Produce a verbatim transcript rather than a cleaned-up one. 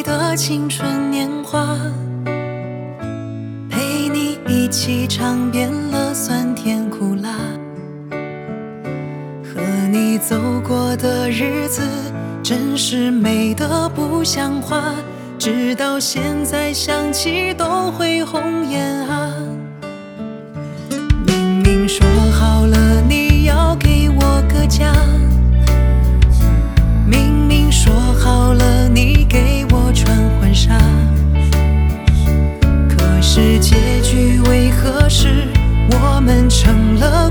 的青春年华，陪你一起尝遍了酸甜苦辣，和你走过的日子真是美得不像话，直到现在想起都会红颜啊。明明说好了你要给我个家，明明说好了你给我穿婚纱，可是结局为何是我们成了